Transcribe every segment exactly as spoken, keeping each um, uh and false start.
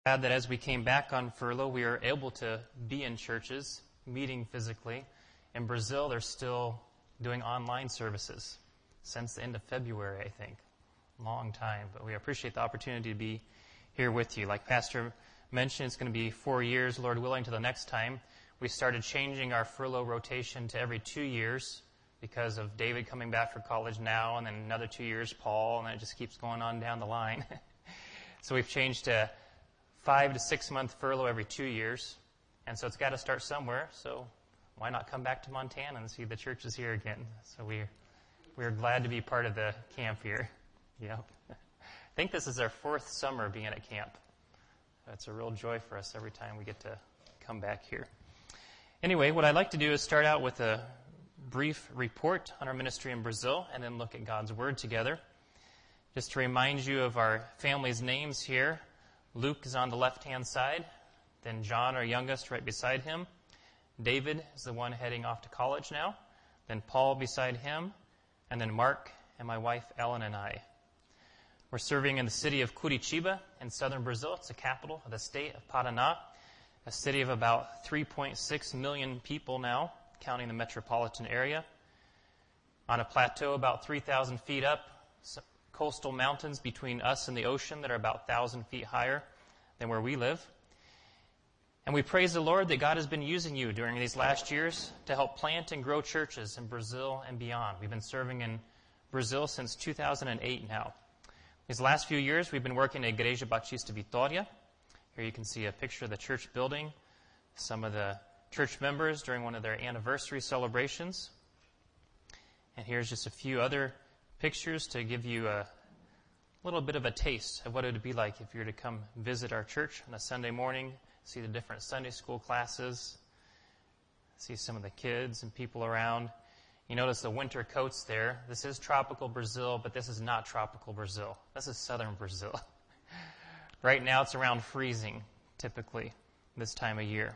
Glad that as we came back on furlough, we were able to be in churches, meeting physically. In Brazil, they're still doing online services since the end of February, I think. Long time, but we appreciate the opportunity to be here with you. Like Pastor mentioned, it's going to be four years, Lord willing, to the next time. We started changing our furlough rotation to every two years because of David coming back for college now, and then another two years, Paul, and then it just keeps going on down the line. So we've changed to five to six month furlough every two years. And so it's got to start somewhere. So why not come back to Montana and see the churches here again? So we're, we're glad to be part of the camp here. Yep. I think this is our fourth summer being at camp. It's a real joy for us every time we get to come back here. Anyway, what I'd like to do is start out with a brief report on our ministry in Brazil and then look at God's Word together. Just to remind you of our family's names here. Luke is on the left-hand side, then John, our youngest, right beside him. David is the one heading off to college now, then Paul beside him, and then Mark and my wife Ellen and I. We're serving in the city of Curitiba in southern Brazil. It's the capital of the state of Paraná, a city of about three point six million people now, counting the metropolitan area. On a plateau about three thousand feet up, coastal mountains between us and the ocean that are about one thousand feet higher than where we live. And we praise the Lord that God has been using you during these last years to help plant and grow churches in Brazil and beyond. We've been serving in Brazil since two thousand eight now. These last few years, we've been working at Igreja Batista Vitória. Here you can see a picture of the church building, some of the church members during one of their anniversary celebrations. And here's just a few other pictures to give you a little bit of a taste of what it would be like if you were to come visit our church on a Sunday morning, see the different Sunday school classes, see some of the kids and people around. You notice the winter coats there. This is tropical Brazil, but this is not tropical Brazil. This is southern Brazil. Right now it's around freezing, typically, this time of year.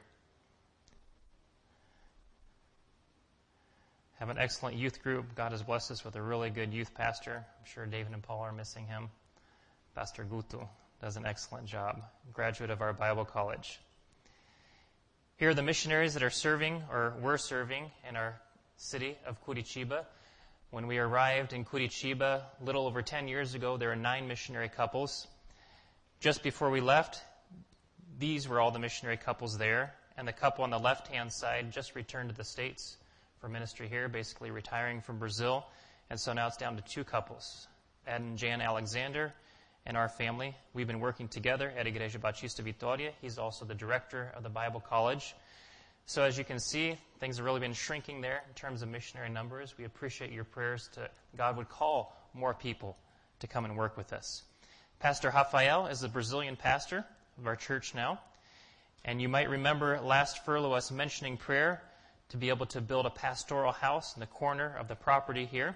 Have an excellent youth group. God has blessed us with a really good youth pastor. I'm sure David and Paul are missing him. Pastor Guto does an excellent job, graduate of our Bible college. Here are the missionaries that are serving or were serving in our city of Curitiba. When we arrived in Curitiba a little over ten years ago, there were nine missionary couples. Just before we left, these were all the missionary couples there, and the couple on the left-hand side just returned to the States for ministry here, basically retiring from Brazil. And so now it's down to two couples, Ed and Jan Alexander and our family. We've been working together at Igreja Batista Vitória. He's also the director of the Bible College. So as you can see, things have really been shrinking there in terms of missionary numbers. We appreciate your prayers to God would call more people to come and work with us. Pastor Rafael is the Brazilian pastor of our church now. And you might remember last furlough us mentioning prayer to be able to build a pastoral house in the corner of the property here.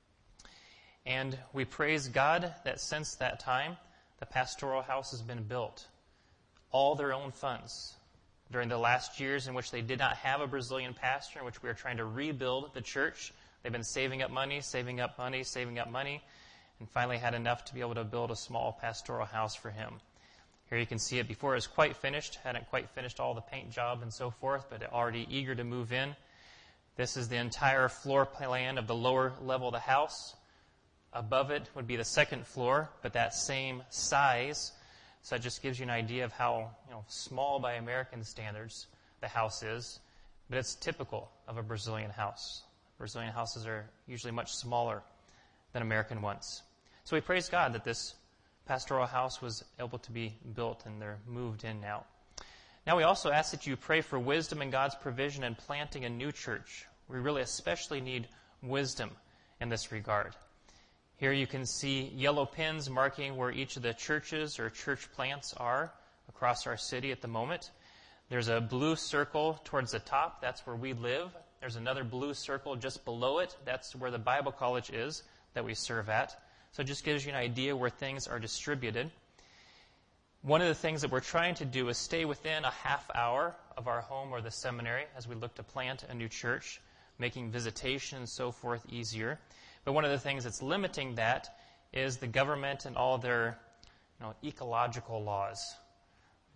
And we praise God that since that time, the pastoral house has been built. All their own funds. During the last years in which they did not have a Brazilian pastor, in which we were trying to rebuild the church, they've been saving up money, saving up money, saving up money, and finally had enough to be able to build a small pastoral house for him. Here you can see it before it was quite finished, hadn't quite finished all the paint job and so forth, but already eager to move in. This is the entire floor plan of the lower level of the house. Above it would be the second floor, but that same size. So that just gives you an idea of how, you know, small by American standards the house is, but it's typical of a Brazilian house. Brazilian houses are usually much smaller than American ones. So we praise God that this pastoral house was able to be built and they're moved in now. Now we also ask that you pray for wisdom in God's provision in planting a new church. We really especially need wisdom in this regard. Here you can see yellow pins marking where each of the churches or church plants are across our city at the moment. There's a blue circle towards the top. That's where we live. There's another blue circle just below it. That's where the Bible college is that we serve at. So it just gives you an idea where things are distributed. One of the things that we're trying to do is stay within a half hour of our home or the seminary as we look to plant a new church, making visitation and so forth easier. But one of the things that's limiting that is the government and all their, you know, ecological laws.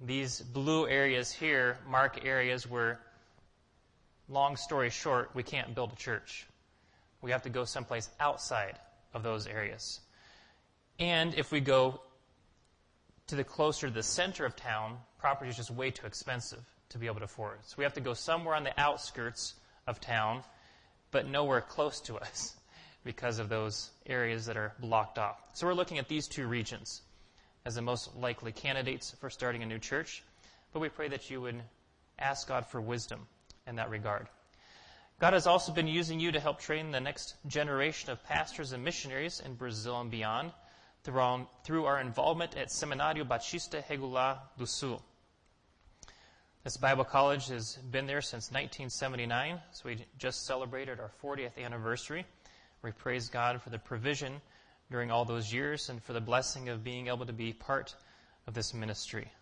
These blue areas here mark areas where, long story short, we can't build a church. We have to go someplace outside of those areas. And if we go to the closer to the center of town, property is just way too expensive to be able to afford. So we have to go somewhere on the outskirts of town, but nowhere close to us because of those areas that are blocked off. So we're looking at these two regions as the most likely candidates for starting a new church. But we pray that you would ask God for wisdom in that regard. God has also been using you to help train the next generation of pastors and missionaries in Brazil and beyond through our, through our involvement at Seminário Batista Regular do Sul. This Bible college has been there since nineteen seventy-nine, so we just celebrated our fortieth anniversary. We praise God for the provision during all those years and for the blessing of being able to be part of this ministry.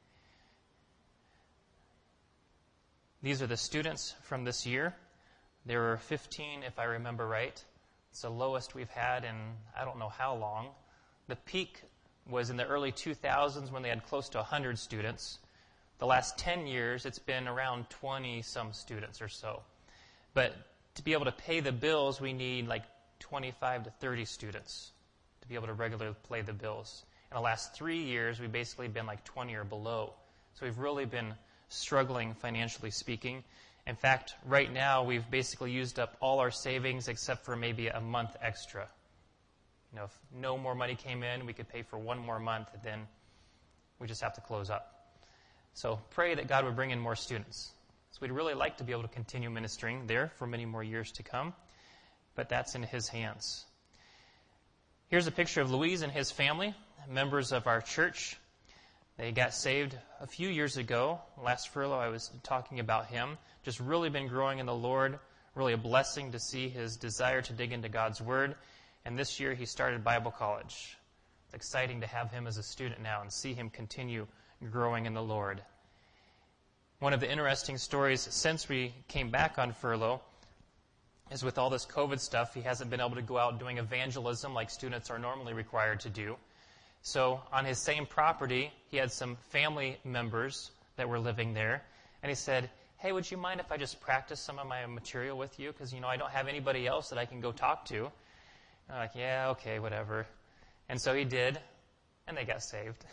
These are the students from this year. There were fifteen, if I remember right. It's the lowest we've had in I don't know how long. The peak was in the early two thousands when they had close to one hundred students. The last ten years, it's been around twenty-some students or so. But to be able to pay the bills, we need like twenty-five to thirty students to be able to regularly pay the bills. In the last three years, we've basically been like twenty or below. So we've really been struggling financially speaking. In fact, right now, we've basically used up all our savings except for maybe a month extra. You know, if no more money came in, we could pay for one more month, and then we just have to close up. So pray that God would bring in more students. So we'd really like to be able to continue ministering there for many more years to come, but that's in His hands. Here's a picture of Louise and his family, members of our church. They got saved a few years ago. Last furlough, I was talking about him. Just really been growing in the Lord. Really a blessing to see his desire to dig into God's Word. And this year, he started Bible college. It's exciting to have him as a student now and see him continue growing in the Lord. One of the interesting stories since we came back on furlough is with all this COVID stuff, he hasn't been able to go out doing evangelism like students are normally required to do. So on his same property, he had some family members that were living there. And he said, hey, would you mind if I just practice some of my material with you? Because, you know, I don't have anybody else that I can go talk to. And I'm like, yeah, okay, whatever. And so he did, and they got saved.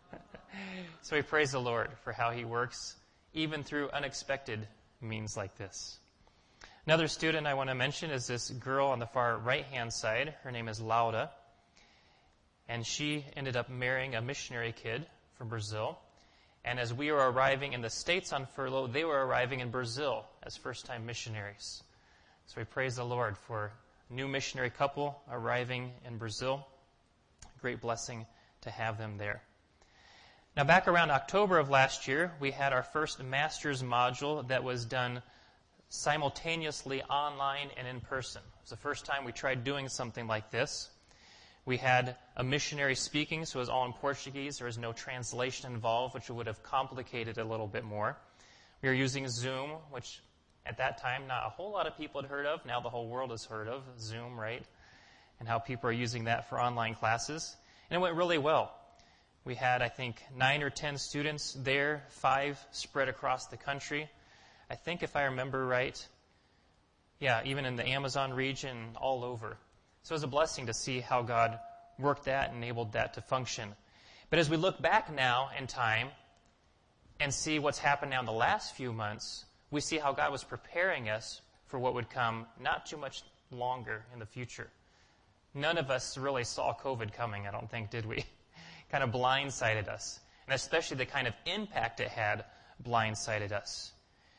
So we praise the Lord for how He works, even through unexpected means like this. Another student I want to mention is this girl on the far right-hand side. Her name is Lauda. And she ended up marrying a missionary kid from Brazil. And as we were arriving in the States on furlough, they were arriving in Brazil as first-time missionaries. So we praise the Lord for a new missionary couple arriving in Brazil. Great blessing to have them there. Now, back around October of last year, we had our first master's module that was done simultaneously online and in person. It was the first time we tried doing something like this. We had a missionary speaking, so it was all in Portuguese. There was no translation involved, which would have complicated it a little bit more. We were using Zoom, which at that time not a whole lot of people had heard of. Now the whole world has heard of Zoom, right? And how people are using that for online classes. And it went really well. We had, I think, nine or ten students there, five spread across the country. I think if I remember right, yeah, even in the Amazon region, all over. So it was a blessing to see how God worked that and enabled that to function. But as we look back now in time and see what's happened now in the last few months, we see how God was preparing us for what would come not too much longer in the future. None of us really saw COVID coming, I don't think, did we? Kind of blindsided us. And especially the kind of impact it had blindsided us.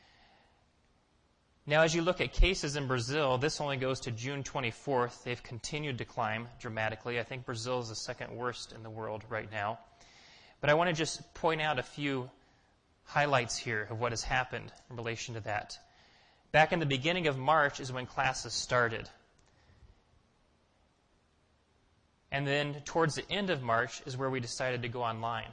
Now, as you look at cases in Brazil, this only goes to June twenty-fourth. They've continued to climb dramatically. I think Brazil is the second worst in the world right now. But I want to just point out a few highlights here of what has happened in relation to that. Back in the beginning of March is when classes started. And then towards the end of March is where we decided to go online.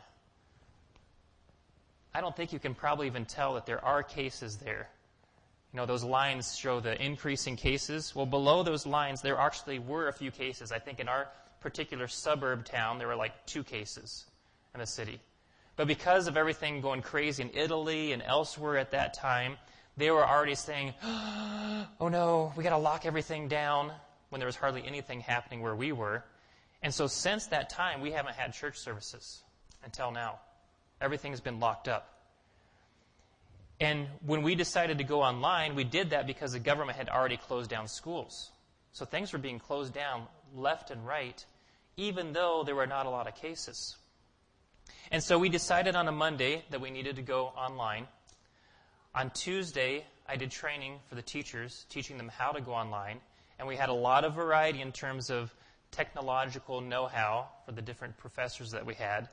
I don't think you can probably even tell that there are cases there. You know, those lines show the increase in cases. Well, below those lines, there actually were a few cases. I think in our particular suburb town, there were like two cases in the city. But because of everything going crazy in Italy and elsewhere at that time, they were already saying, oh no, we got to lock everything down, when there was hardly anything happening where we were. And so since that time, we haven't had church services until now. Everything's been locked up. And when we decided to go online, we did that because the government had already closed down schools. So things were being closed down left and right, even though there were not a lot of cases. And so we decided on a Monday that we needed to go online. On Tuesday, I did training for the teachers, teaching them how to go online. And we had a lot of variety in terms of technological know-how for the different professors that we had.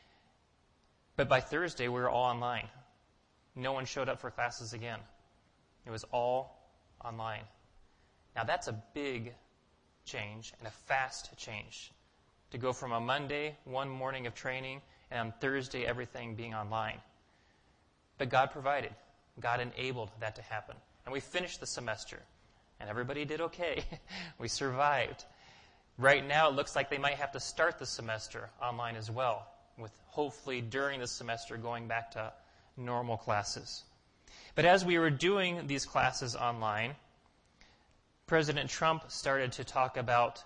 But by Thursday, we were all online. No one showed up for classes again. It was all online. Now that's a big change and a fast change. To go from a Monday, one morning of training, and on Thursday, everything being online. But God provided. God enabled that to happen. And we finished the semester. And everybody did okay. We survived. Right now, it looks like they might have to start the semester online as well, with hopefully during the semester going back to normal classes. But as we were doing these classes online, President Trump started to talk about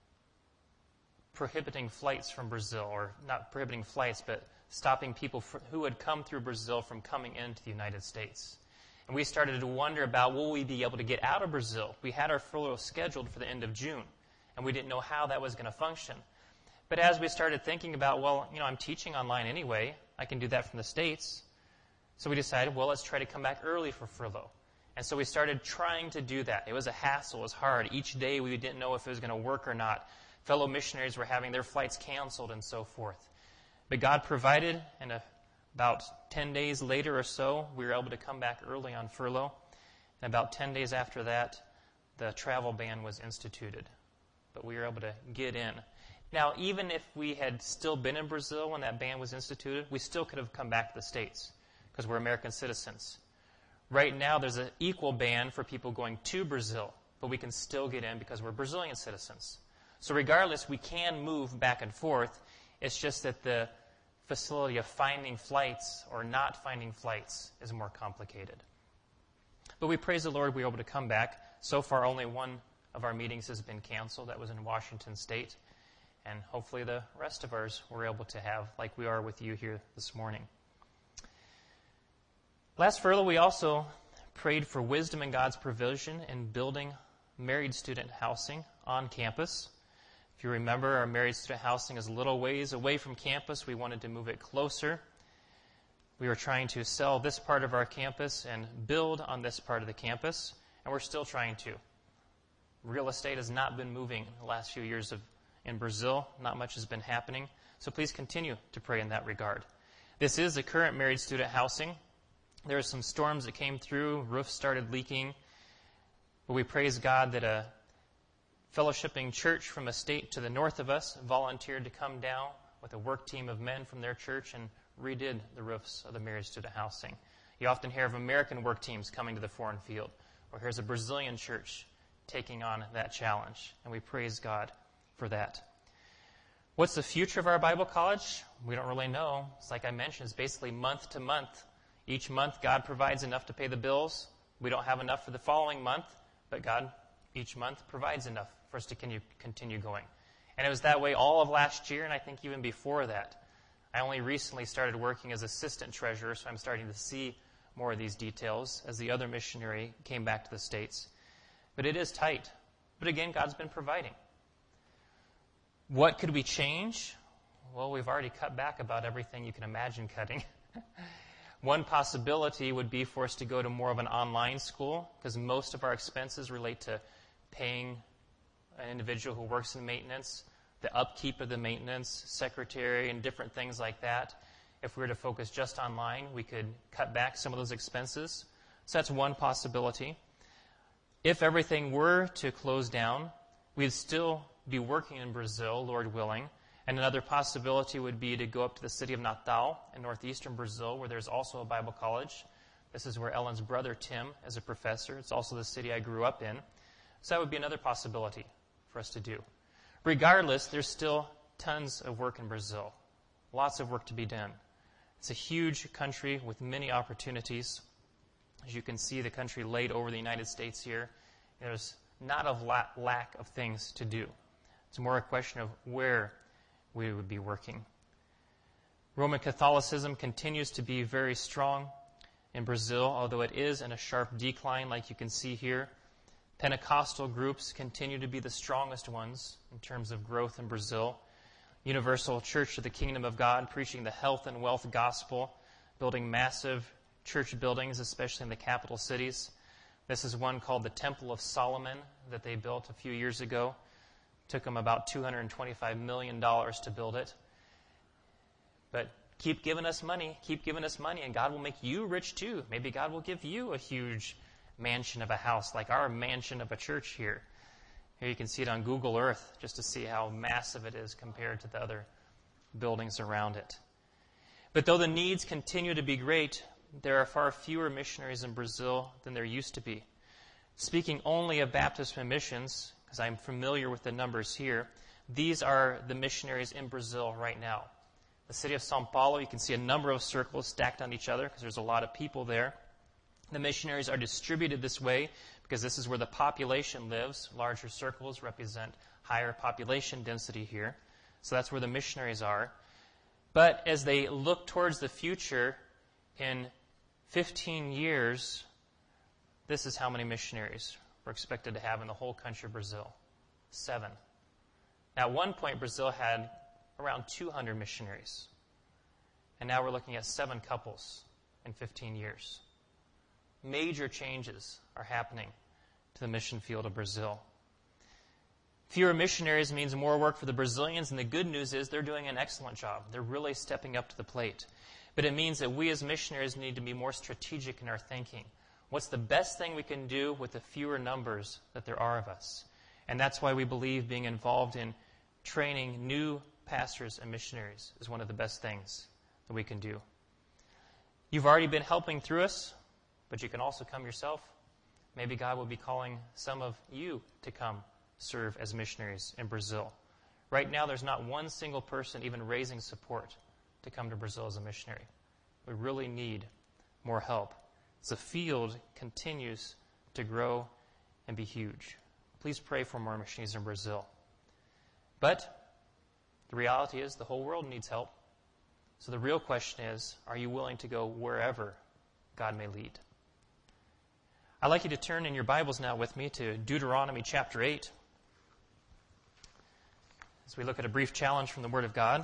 prohibiting flights from Brazil, or not prohibiting flights, but stopping people for, who had come through Brazil from coming into the United States. And we started to wonder about, will we be able to get out of Brazil? We had our furlough scheduled for the end of June, and we didn't know how that was going to function. But as we started thinking about, well, you know, I'm teaching online anyway. I can do that from the States. So we decided, well, let's try to come back early for furlough. And so we started trying to do that. It was a hassle. It was hard. Each day we didn't know if it was going to work or not. Fellow missionaries were having their flights canceled and so forth. But God provided, and a, about ten days later or so, we were able to come back early on furlough. And about ten days after that, the travel ban was instituted. But we were able to get in. Now, even if we had still been in Brazil when that ban was instituted, we still could have come back to the States because we're American citizens. Right now, there's an equal ban for people going to Brazil, but we can still get in because we're Brazilian citizens. So regardless, we can move back and forth. It's just that the facility of finding flights or not finding flights is more complicated. But we praise the Lord we were able to come back. So far, only one of our meetings has been canceled. That was in Washington State. And hopefully the rest of ours we're able to have, like we are with you here this morning. Last furlough, we also prayed for wisdom in God's provision in building married student housing on campus. If you remember, our married student housing is a little ways away from campus. We wanted to move it closer. We were trying to sell this part of our campus and build on this part of the campus, and we're still trying to. Real estate has not been moving in the last few years of, in Brazil. Not much has been happening. So please continue to pray in that regard. This is the current married student housing. There were some storms that came through. Roofs started leaking. But we praise God that a fellowshipping church from a state to the north of us volunteered to come down with a work team of men from their church and redid the roofs of the married student housing. You often hear of American work teams coming to the foreign field. Or here's a Brazilian church taking on that challenge. And we praise God for that. What's the future of our Bible college? We don't really know. It's like I mentioned, it's basically month to month. Each month, God provides enough to pay the bills. We don't have enough for the following month, but God, each month, provides enough for us to continue going. And it was that way all of last year, and I think even before that. I only recently started working as assistant treasurer, so I'm starting to see more of these details as the other missionary came back to the States. But it is tight. But again, God's been providing. What could we change? Well, we've already cut back about everything you can imagine cutting. One possibility would be for us to go to more of an online school, because most of our expenses relate to paying an individual who works in maintenance, the upkeep of the maintenance, secretary, and different things like that. If we were to focus just online, we could cut back some of those expenses. So that's one possibility. If everything were to close down, we'd still be working in Brazil, Lord willing. And another possibility would be to go up to the city of Natal in northeastern Brazil, where there's also a Bible college. This is where Ellen's brother, Tim, is a professor. It's also the city I grew up in. So that would be another possibility for us to do. Regardless, there's still tons of work in Brazil. Lots of work to be done. It's a huge country with many opportunities. As you can see, the country laid over the United States here. There's not a la- lack of things to do. It's more a question of where we would be working. Roman Catholicism continues to be very strong in Brazil, although it is in a sharp decline, like you can see here. Pentecostal groups continue to be the strongest ones in terms of growth in Brazil. Universal Church of the Kingdom of God, preaching the health and wealth gospel, building massive church buildings, especially in the capital cities. This is one called the Temple of Solomon that they built a few years ago. It took them about two hundred twenty-five million dollars to build it. But keep giving us money, keep giving us money, and God will make you rich too. Maybe God will give you a huge mansion of a house, like our mansion of a church here. Here you can see it on Google Earth, just to see how massive it is compared to the other buildings around it. But though the needs continue to be great, there are far fewer missionaries in Brazil than there used to be. Speaking only of baptism missions, because I'm familiar with the numbers here, these are the missionaries in Brazil right now. The city of São Paulo, you can see a number of circles stacked on each other because there's a lot of people there. The missionaries are distributed this way because this is where the population lives. Larger circles represent higher population density here. So that's where the missionaries are. But as they look towards the future, in fifteen years, this is how many missionaries we're expected to have in the whole country of Brazil. Seven. Now, at one point, Brazil had around two hundred missionaries. And now we're looking at seven couples in fifteen years. Major changes are happening to the mission field of Brazil. Fewer missionaries means more work for the Brazilians, and the good news is they're doing an excellent job. They're really stepping up to the plate. But it means that we as missionaries need to be more strategic in our thinking. What's the best thing we can do with the fewer numbers that there are of us? And that's why we believe being involved in training new pastors and missionaries is one of the best things that we can do. You've already been helping through us, but you can also come yourself. Maybe God will be calling some of you to come serve as missionaries in Brazil. Right now, there's not one single person even raising support to come to Brazil as a missionary. We really need more help. The field continues to grow and be huge. Please pray for more missionaries in Brazil. But the reality is the whole world needs help. So the real question is, are you willing to go wherever God may lead? I'd like you to turn in your Bibles now with me to Deuteronomy chapter eight, as we look at a brief challenge from the Word of God.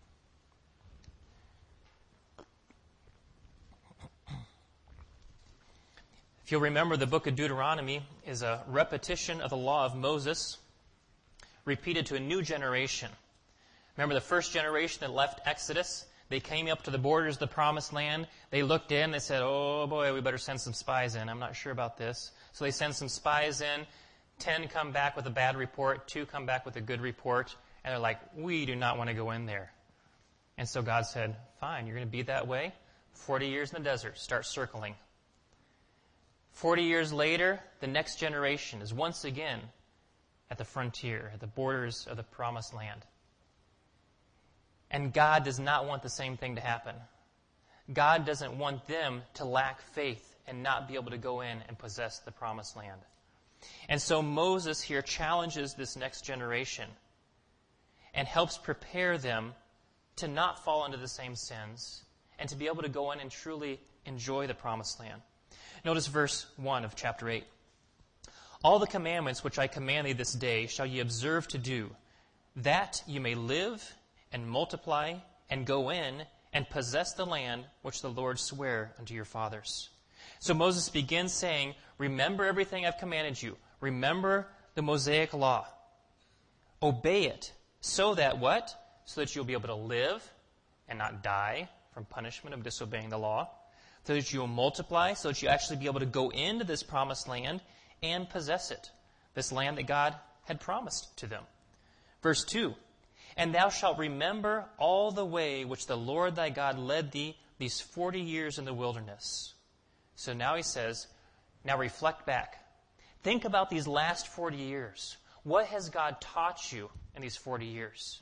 If you'll remember, the book of Deuteronomy is a repetition of the law of Moses, repeated to a new generation. Remember the first generation that left Exodus? They came up to the borders of the promised land. They looked in. They said, oh, boy, we better send some spies in. I'm not sure about this. So they send some spies in. Ten come back with a bad report. Two come back with a good report. And they're like, we do not want to go in there. And so God said, fine, you're going to be that way. Forty years in the desert. Start circling. Forty years later, the next generation is once again at the frontier, at the borders of the promised land. And God does not want the same thing to happen. God doesn't want them to lack faith and not be able to go in and possess the promised land. And so Moses here challenges this next generation and helps prepare them to not fall into the same sins and to be able to go in and truly enjoy the promised land. Notice verse one of chapter eight. All the commandments which I command thee this day shall ye observe to do, that you may live and multiply, and go in, and possess the land which the Lord sware unto your fathers. So Moses begins saying, remember everything I've commanded you. Remember the Mosaic law. Obey it, so that what? So that you'll be able to live and not die from punishment of disobeying the law. So that you'll multiply, so that you'll actually be able to go into this promised land and possess it. This land that God had promised to them. Verse two. And thou shalt remember all the way which the Lord thy God led thee these forty years in the wilderness. So now he says, now reflect back. Think about these last forty years. What has God taught you in these forty years?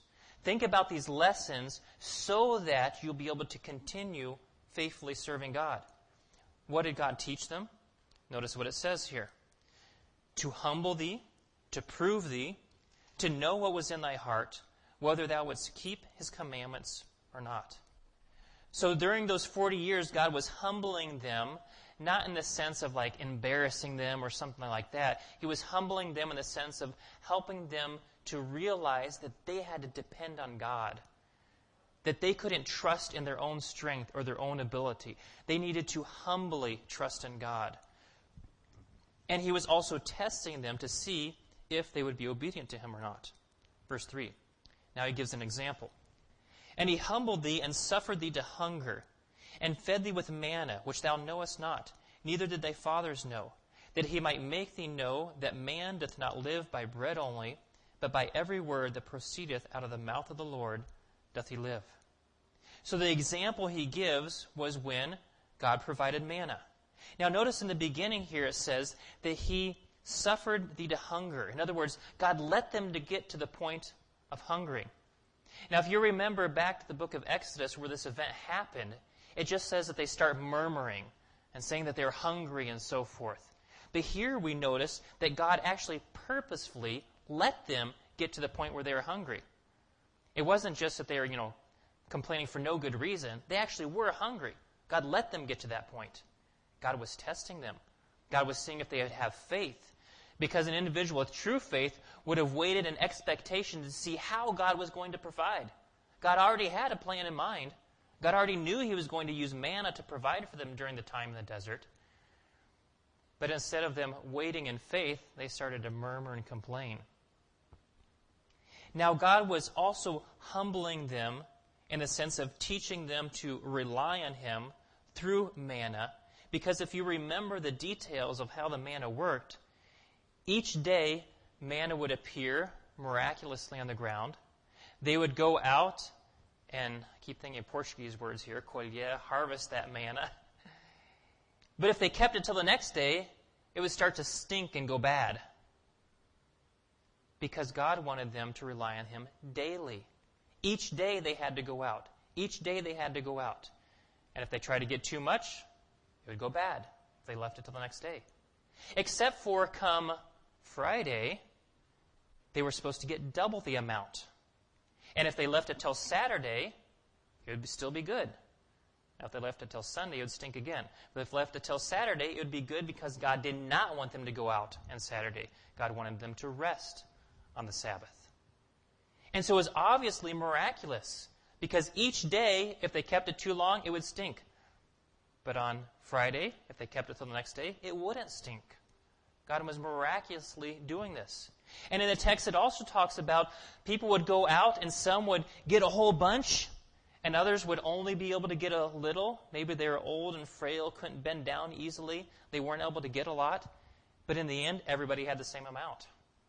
Think about these lessons so that you'll be able to continue faithfully serving God. What did God teach them? Notice what it says here. To humble thee, to prove thee, to know what was in thy heart, whether thou wouldst keep his commandments or not. So during those forty years, God was humbling them, not in the sense of like embarrassing them or something like that. He was humbling them in the sense of helping them to realize that they had to depend on God, that they couldn't trust in their own strength or their own ability. They needed to humbly trust in God. And he was also testing them to see if they would be obedient to him or not. Verse three. Now he gives an example. And he humbled thee and suffered thee to hunger, and fed thee with manna, which thou knowest not, neither did thy fathers know, that he might make thee know that man doth not live by bread only, but by every word that proceedeth out of the mouth of the Lord doth he live. So the example he gives was when God provided manna. Now notice in the beginning here it says that he suffered thee to hunger. In other words, God let them to get to the point of hungering. Now if you remember back to the book of Exodus where this event happened, it just says that they start murmuring and saying that they're hungry and so forth. But here we notice that God actually purposefully let them get to the point where they were hungry. It wasn't just that they were, you know, complaining for no good reason. They actually were hungry. God let them get to that point. God was testing them. God was seeing if they would have faith. Because an individual with true faith would have waited in expectation to see how God was going to provide. God already had a plan in mind. God already knew he was going to use manna to provide for them during the time in the desert. But instead of them waiting in faith, they started to murmur and complain. Now God was also humbling them in the sense of teaching them to rely on him through manna. Because if you remember the details of how the manna worked, each day manna would appear miraculously on the ground. They would go out and, I keep thinking Portuguese words here, colher, harvest that manna. But if they kept it till the next day, it would start to stink and go bad. Because God wanted them to rely on him daily. Each day they had to go out. Each day they had to go out. And if they tried to get too much, it would go bad if they left it till the next day. Except for come Friday, they were supposed to get double the amount. And if they left it till Saturday, it would still be good. Now, if they left it till Sunday, it would stink again. But if they left it till Saturday, it would be good because God did not want them to go out on Saturday. God wanted them to rest on the Sabbath. And so it was obviously miraculous because each day, if they kept it too long, it would stink. But on Friday, if they kept it till the next day, it wouldn't stink. God was miraculously doing this. And in the text, it also talks about people would go out and some would get a whole bunch and others would only be able to get a little. Maybe they were old and frail, couldn't bend down easily. They weren't able to get a lot. But in the end, everybody had the same amount.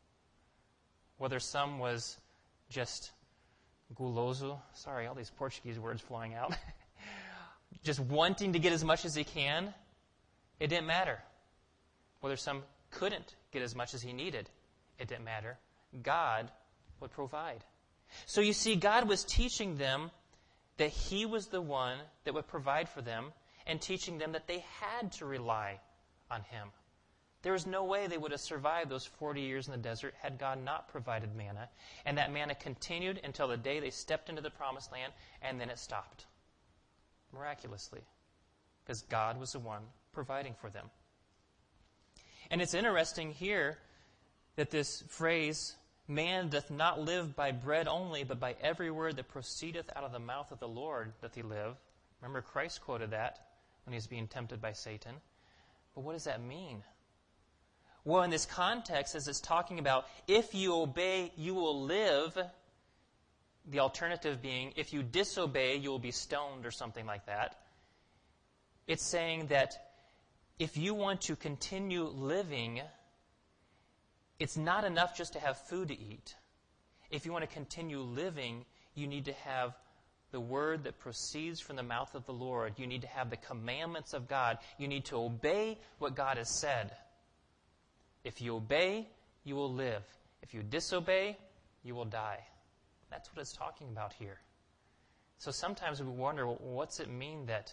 Whether some was just guloso, sorry, all these Portuguese words flowing out, just wanting to get as much as he can, it didn't matter. Whether some couldn't get as much as he needed, it didn't matter. God would provide. So you see, God was teaching them that he was the one that would provide for them and teaching them that they had to rely on him. There was no way they would have survived those forty years in the desert had God not provided manna. And that manna continued until the day they stepped into the promised land, and then it stopped. Miraculously. Because God was the one providing for them. And it's interesting here that this phrase, man doth not live by bread only, but by every word that proceedeth out of the mouth of the Lord doth he live. Remember, Christ quoted that when he was being tempted by Satan. But what does that mean? Well, in this context, as it's talking about, if you obey, you will live, the alternative being, if you disobey, you will be stoned or something like that. It's saying that if you want to continue living, it's not enough just to have food to eat. If you want to continue living, you need to have the word that proceeds from the mouth of the Lord. You need to have the commandments of God. You need to obey what God has said. If you obey, you will live. If you disobey, you will die. That's what it's talking about here. So sometimes we wonder, well, what's it mean that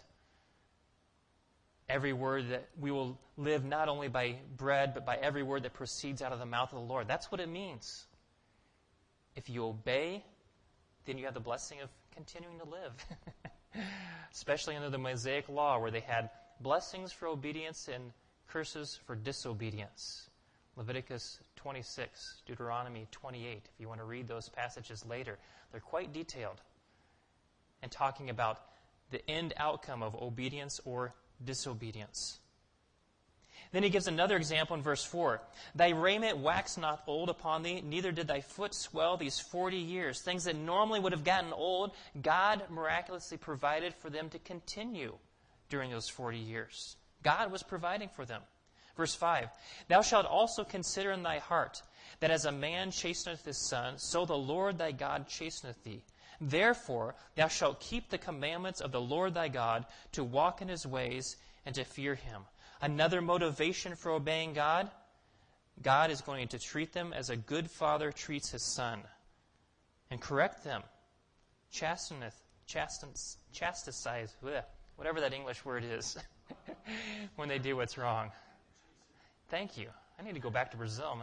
every word that we will live not only by bread, but by every word that proceeds out of the mouth of the Lord? That's what it means. If you obey, then you have the blessing of continuing to live. Especially under the Mosaic law, where they had blessings for obedience and curses for disobedience. Leviticus twenty-six, Deuteronomy twenty-eight. If you want to read those passages later, they're quite detailed and talking about the end outcome of obedience or disobedience. Then he gives another example in verse four. Thy raiment waxed not old upon thee, neither did thy foot swell these forty years. Things that normally would have gotten old, God miraculously provided for them to continue during those forty years. God was providing for them. Verse five, thou shalt also consider in thy heart that as a man chasteneth his son, so the Lord thy God chasteneth thee. Therefore thou shalt keep the commandments of the Lord thy God, to walk in his ways and to fear him. Another motivation for obeying God, God is going to treat them as a good father treats his son and correct them. Chasteneth, chastens, chastise, whatever that English word is, when they do what's wrong. Thank you. I need to go back to Brazil,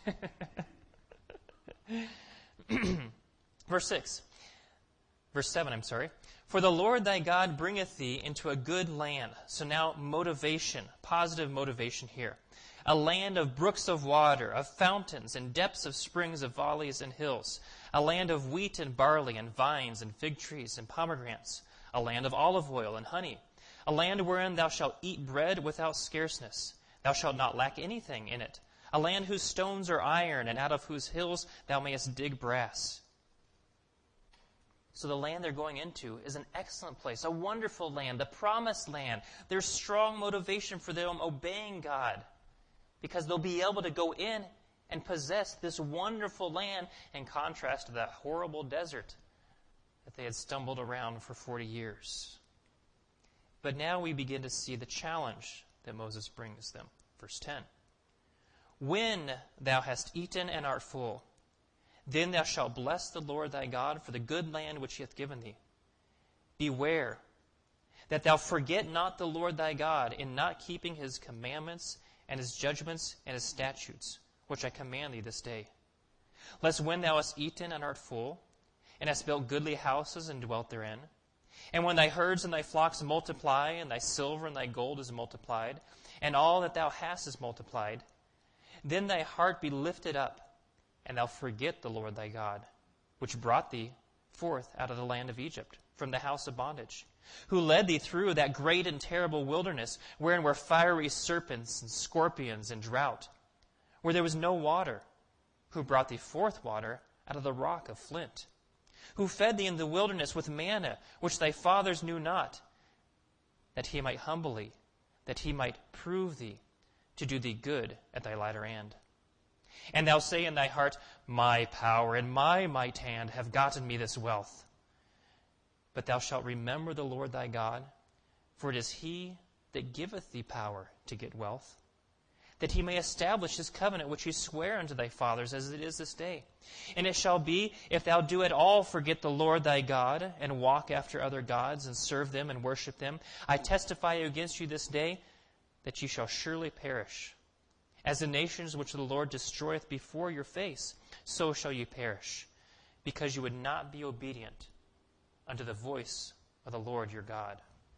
man. Verse six. Verse seven, I'm sorry. For the Lord thy God bringeth thee into a good land. So now motivation, positive motivation here. A land of brooks of water, of fountains, and depths of springs, of valleys and hills. A land of wheat and barley, and vines, and fig trees, and pomegranates. A land of olive oil and honey. A land wherein thou shalt eat bread without scarceness. Thou shalt not lack anything in it. A land whose stones are iron, and out of whose hills thou mayest dig brass. So the land they're going into is an excellent place, a wonderful land, the promised land. There's strong motivation for them obeying God, because they'll be able to go in and possess this wonderful land in contrast to that horrible desert that they had stumbled around for forty years. But now we begin to see the challenge that Moses brings them. Verse ten. When thou hast eaten and art full, then thou shalt bless the Lord thy God for the good land which he hath given thee. Beware that thou forget not the Lord thy God in not keeping his commandments and his judgments and his statutes, which I command thee this day. Lest when thou hast eaten and art full, and hast built goodly houses and dwelt therein, and when thy herds and thy flocks multiply, and thy silver and thy gold is multiplied, and all that thou hast is multiplied, then thy heart be lifted up, and thou forget the Lord thy God, which brought thee forth out of the land of Egypt, from the house of bondage, who led thee through that great and terrible wilderness, wherein were fiery serpents and scorpions and drought, where there was no water, who brought thee forth water out of the rock of flint, who fed thee in the wilderness with manna, which thy fathers knew not, that he might humble thee, that he might prove thee, to do thee good at thy latter end. And thou say in thy heart, my power and my might hand have gotten me this wealth. But thou shalt remember the Lord thy God, for it is he that giveth thee power to get wealth, that he may establish his covenant which he sware unto thy fathers, as it is this day. And it shall be, if thou do at all forget the Lord thy God, and walk after other gods, and serve them and worship them, I testify against you this day, that ye shall surely perish. As the nations which the Lord destroyeth before your face, so shall ye perish, because you would not be obedient unto the voice of the Lord your God.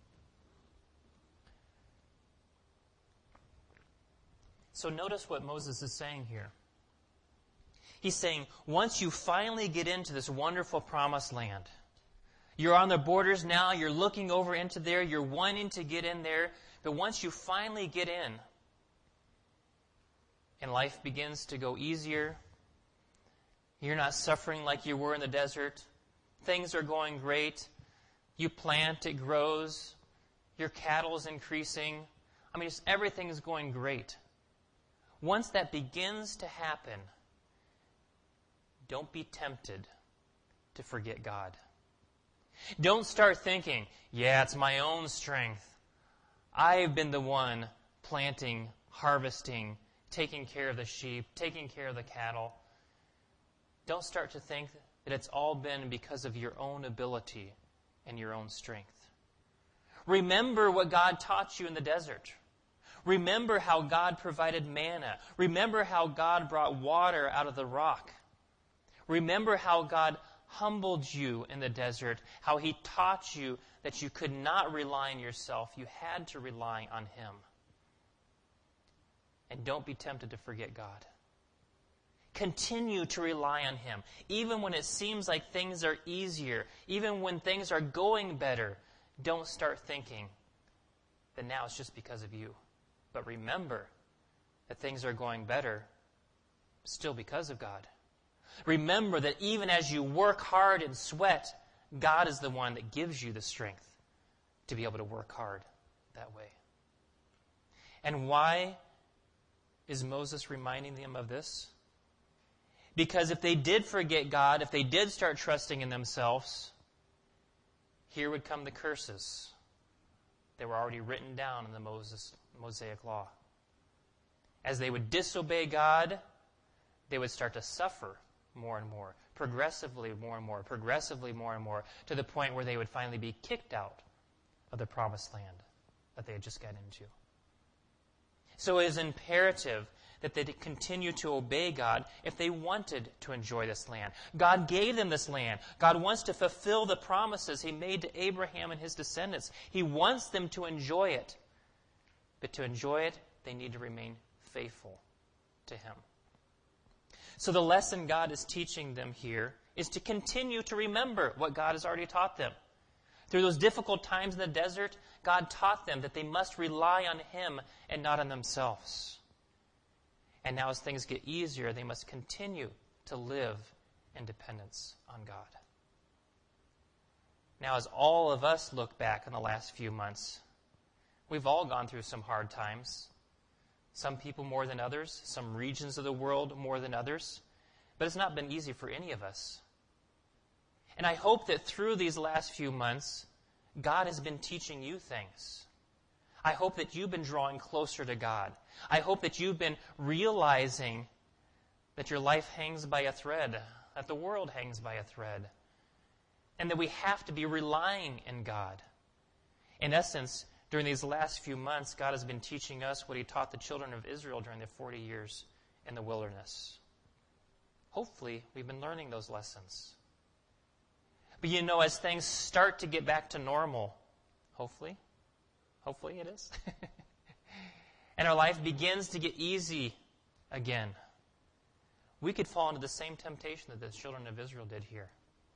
So notice what Moses is saying here. He's saying, once you finally get into this wonderful promised land, you're on the borders now, you're looking over into there, you're wanting to get in there, but once you finally get in, and life begins to go easier, you're not suffering like you were in the desert, things are going great, you plant, it grows, your cattle's increasing, I mean, just everything is going great. Once that begins to happen, don't be tempted to forget God. Don't start thinking, yeah, it's my own strength. I've been the one planting, harvesting, taking care of the sheep, taking care of the cattle. Don't start to think that it's all been because of your own ability and your own strength. Remember what God taught you in the desert. Remember how God provided manna. Remember how God brought water out of the rock. Remember how God humbled you in the desert, how He taught you that you could not rely on yourself. You had to rely on Him. And don't be tempted to forget God. Continue to rely on Him. Even when it seems like things are easier, even when things are going better, don't start thinking that now it's just because of you. But remember that things are going better still because of God. Remember that even as you work hard and sweat, God is the one that gives you the strength to be able to work hard that way. And why is Moses reminding them of this? Because if they did forget God, if they did start trusting in themselves, here would come the curses that were already written down in the Moses, Mosaic Law. As they would disobey God, they would start to suffer more and more, progressively more and more, progressively more and more, to the point where they would finally be kicked out of the promised land that they had just got into. So it is imperative that they continue to obey God if they wanted to enjoy this land. God gave them this land. God wants to fulfill the promises He made to Abraham and his descendants. He wants them to enjoy it. But to enjoy it, they need to remain faithful to Him. So the lesson God is teaching them here is to continue to remember what God has already taught them. Through those difficult times in the desert, God taught them that they must rely on Him and not on themselves. And now as things get easier, they must continue to live in dependence on God. Now, as all of us look back on the last few months, we've all gone through some hard times. Some people more than others, some regions of the world more than others. But it's not been easy for any of us. And I hope that through these last few months, God has been teaching you things. I hope that you've been drawing closer to God. I hope that you've been realizing that your life hangs by a thread, that the world hangs by a thread, and that we have to be relying in God. In essence, during these last few months, God has been teaching us what He taught the children of Israel during the forty years in the wilderness. Hopefully, we've been learning those lessons. But you know, as things start to get back to normal, hopefully, hopefully it is, and our life begins to get easy again, we could fall into the same temptation that the children of Israel did here.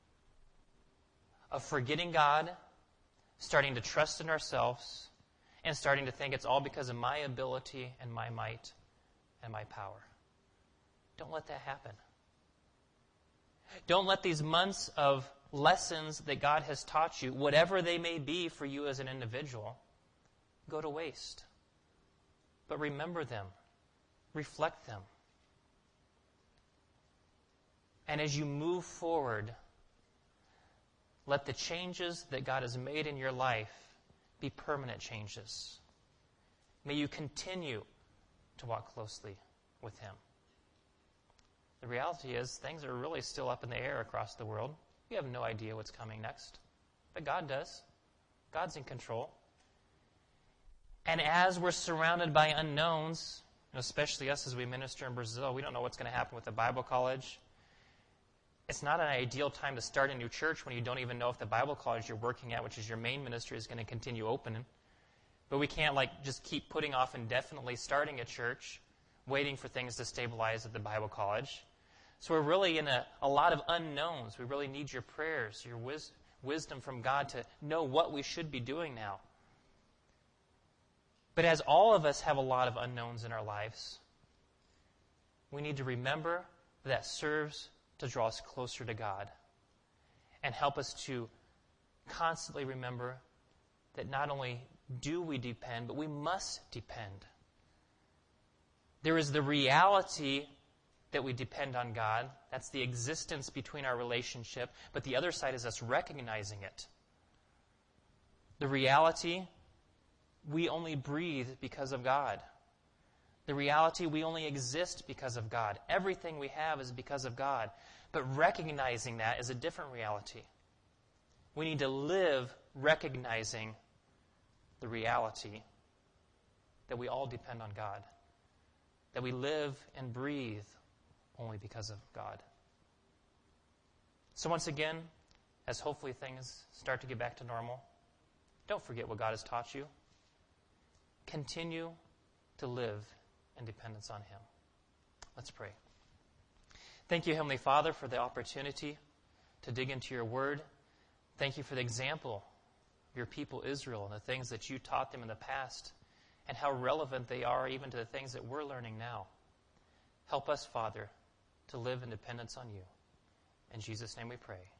Of forgetting God, starting to trust in ourselves, and starting to think it's all because of my ability and my might and my power. Don't let that happen. Don't let these months of lessons that God has taught you, whatever they may be for you as an individual, go to waste. But remember them. Reflect them. And as you move forward, let the changes that God has made in your life be permanent changes. May you continue to walk closely with Him. The reality is, things are really still up in the air across the world. We have no idea what's coming next. But God does. God's in control. And as we're surrounded by unknowns, especially us as we minister in Brazil, we don't know what's going to happen with the Bible college. It's not an ideal time to start a new church when you don't even know if the Bible college you're working at, which is your main ministry, is going to continue opening. But we can't like just keep putting off indefinitely starting a church, waiting for things to stabilize at the Bible college. So we're really in a, a lot of unknowns. We really need your prayers, your wis- wisdom from God to know what we should be doing now. But as all of us have a lot of unknowns in our lives, we need to remember that serves to draw us closer to God and help us to constantly remember that not only do we depend, but we must depend. There is the reality that we depend on God. That's the existence between our relationship. But the other side is us recognizing it. The reality, we only breathe because of God. The reality, we only exist because of God. Everything we have is because of God. But recognizing that is a different reality. We need to live recognizing the reality that we all depend on God, that we live and breathe only because of God. So once again, as hopefully things start to get back to normal, don't forget what God has taught you. Continue to live in dependence on Him. Let's pray. Thank you, Heavenly Father, for the opportunity to dig into your word. Thank you for the example of your people Israel and the things that you taught them in the past and how relevant they are even to the things that we're learning now. Help us, Father, to live in dependence on you. In Jesus' name we pray.